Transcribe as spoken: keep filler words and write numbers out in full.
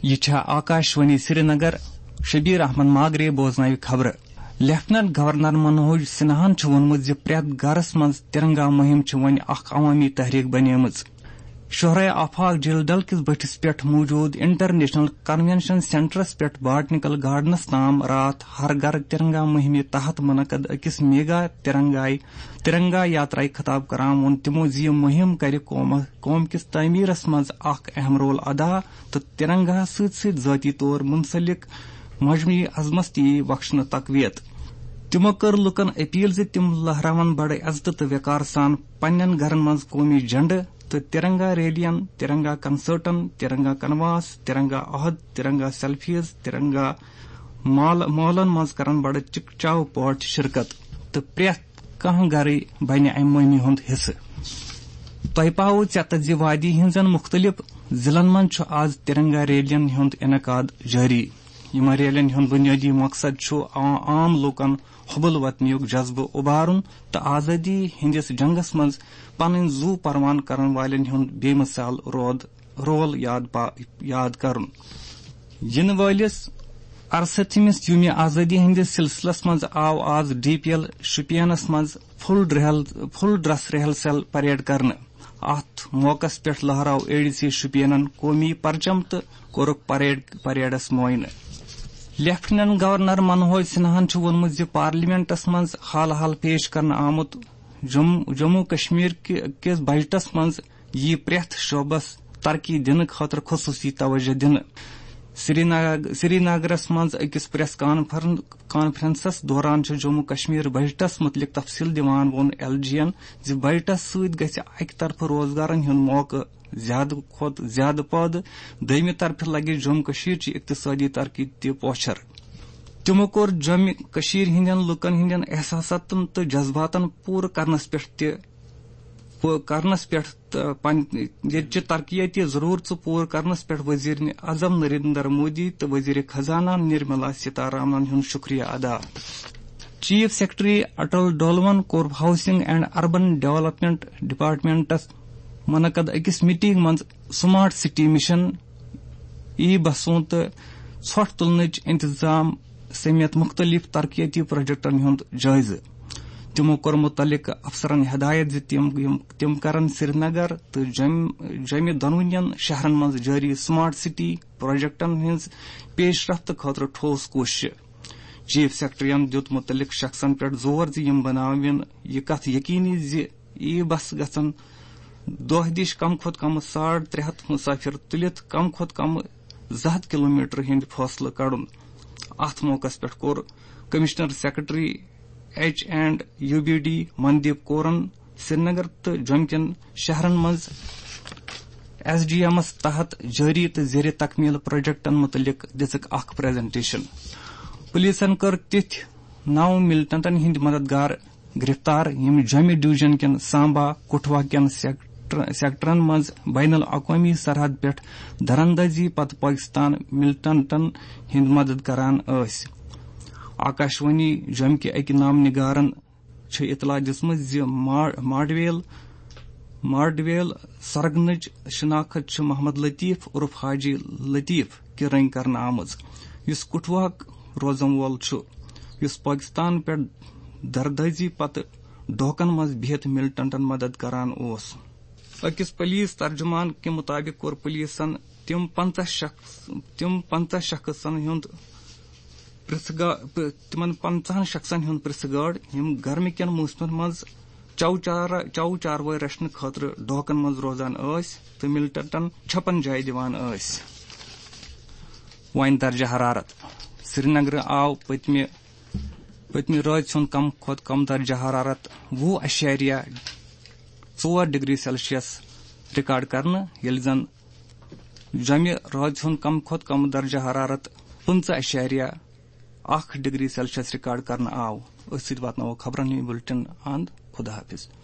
یہ آکاشوانی سری نگر شبیر احمد ماگرے بوزنائے خبر لیفٹنٹ گورنر منوج سنہاہن وونمت پریت گرس مز ترنگا مہم ون اخ عوامی تحریک بنیمژ شہرائے آفاق جیل ڈل کس بٹھس پہ موجود انٹرنیشنل کنونشن سینٹرس پہ باٹنیکل گارڈنس تام رات ہر گھر ترنگا مہم تحت منعقد اکس میگا ترنگائی ترنگا یاترائی خطاب کران وون تمو زی مہم کر قوم کس تعمیرس مز اخ اہم رول ادا تو ترنگا ست ست ذاتی طور منسلک مجموعی عظمس تی بخشن تقویت تمو کر لکن اپیل زِ تم لہراون بڑے عزت تو وقار سان پنن گھرن مز قومی جنڈ تو ترنگا ریلین ترنگا کنسرٹن ترنگا کنواس ترنگا عہد ترنگا سیلفیز ترنگا مالن مز کرن بڑے چکچاو پاٹ شرکت تو پریت کھانا گھر بنہ امہ مہمہ ہند حصہ تہ پاو ژت زِ وادی ہنزن مختلف ضلعن من آز ترنگا ریلین ہند انعقاد جاری یم ریلین ہند بنیادی مقصد عام لوکن حبل وطنیک جذبہ ابارن تو آزادی ہندس جنگس مز پن زو پروان کرن والن ہند بے مثال رول یاد یاد کرن ین والس ارستھمس یوم آزادی ہندس سلسلس مز آو آز ڈی پی ایل شپینس مز فل ڈریس ریہرسل پریڈ کرنے ات موقع پہ لہراو اے ڈی سی شپینن قومی پرچم تو کورک پریڈس معائنہ لیفٹنٹ گورنر منوج سنہاہن وونمت زِ پارلیمنٹس مز حال حال پیش کرنا آمت جموں کشمیر کس بجٹس مز یہ پریت شعبس ترقی دن خاطر خصوصی توجہ دن سری نگرس مز اکس پریس کانفرنسس دوران جموں کشمیر بجٹس متعلق تفصیل دِوان وون ایل جی ین زِ بجٹس ست گژھِ اکہ طرف روزگارن ہند موقع زیادہ کھت زیادہ پٲدٕ دویمہِ طرفہٕ لگہِ جموں کشیر چہِ اقتصادی ترقی تہِ پوچھر تمو کوٚر جموں کشیر ہندین لُکن ہندین احساساتن تہٕ جذباتن پوٗرٕ کرنس پٮ۪ٹھ تہِ کرنس پٮ۪ٹھ ییٚتچہِ ترقیاتی ضروٗرژٕ پوٗرٕ کرنس پٮ۪ٹھ وزیر اعظم نریندر مودی تہٕ وزیر خزانہ نرملا سیتارامن ہُند شکریہ ادا چیف سیکرٹری اٹل ڈولون کوٚر ہاؤسنگ اینڈ اربن ڈیولپمنٹ ڈپارٹمنٹس منعقد اکس میٹنگ مز سمارٹ سٹی مشن ای بسوں تو ژھۄٹھ تلنچ انتظام سمیت مختلف ترقیاتی پروجیکٹن ہند جائزہ تمو کور متعلق افسرن ہدایت زِ تم تم کرن سری نگر تو جمع دونونین شہرن مز جاری سمارٹ سٹی پروجیکٹن ہز پیش رفت خاطر ٹھوس کوشش چیف سیکرٹریین دیت متعلق شخصن پہ زور زِ یم بناون یہ کت یقینی زِ ای بس گژھن دہ دش کم کھت کم ساڑ ترے ہتھ مسافر تلت کم کھت کم زٕ ہتھ کلو میٹر ہند فاصلہ کڑن ات موقع پہ کور commissioner secretary H and U B D Mandeep کورن سری نگر تو جوم کین شہرن مز ایس ڈی ایمس تحت جاری تو زیر تکمیل پروجیکٹن متعلق دژک اخ پریزنٹیشن پولیسن کر تتھ نو ملٹنٹن ہند مددگار گرفتار یم جومہِ ڈویژن کین سامبا کٹھوا کین سیکٹرن مز بین الاقوامی سرحد پہ دراندازی پتہ پاکستان ملٹنٹن ہند مدد کران ٲسۍ آکاشوانی جوم کہ اکہ نام نگارن اطلاع دِژمٕژ زِ ماڈویل ماڈویل سرگنٕچ شناخت چھ محمد لطیف عرف حاجی لطیف کہ رنگ کرنہٕ آمٕژ یُس کٹھواہُک روزن وول چھُ یُس پاکستان پہ دردازی پتہ ڈوکن مز بہت ملٹنٹن مدد کران اوس اکس پولیس ترجمان کے مطابق کور پولیسن تم پنچہ شخص تم پنچہ شخصن ہند تمن پنچہن شخصن ہند پرژھ گاڑ یم گرم کین موسمن مز چو چار چو چاروٲے رچھنہٕ خاطرٕ ڈوکن مز روزان ٲسۍ تہٕ ملٹنٹن چھپن جایہِ دِوان ٲسۍ وۄنۍ درجہ حرارت سری نگر آو پٔتمہِ پٔتمہِ رٲژ ہُند کم کھۄتہٕ کم درجہ حرارت وُہ اشاریہ ژور ڈگری سیلسیس ریکارڈ کرنہٕ ییٚلہِ زن جمہِ رٲژ ہُند کم کھۄتہٕ کم درجہ حرارت پٕنژہ اشاریہ اکھ ڈگری سیلسیس ریکارڈ کرنہٕ آو أتھۍ سۭتۍ واتناوو خبرن ہٕنٛدۍ بُلٹن اند خدا حافظ.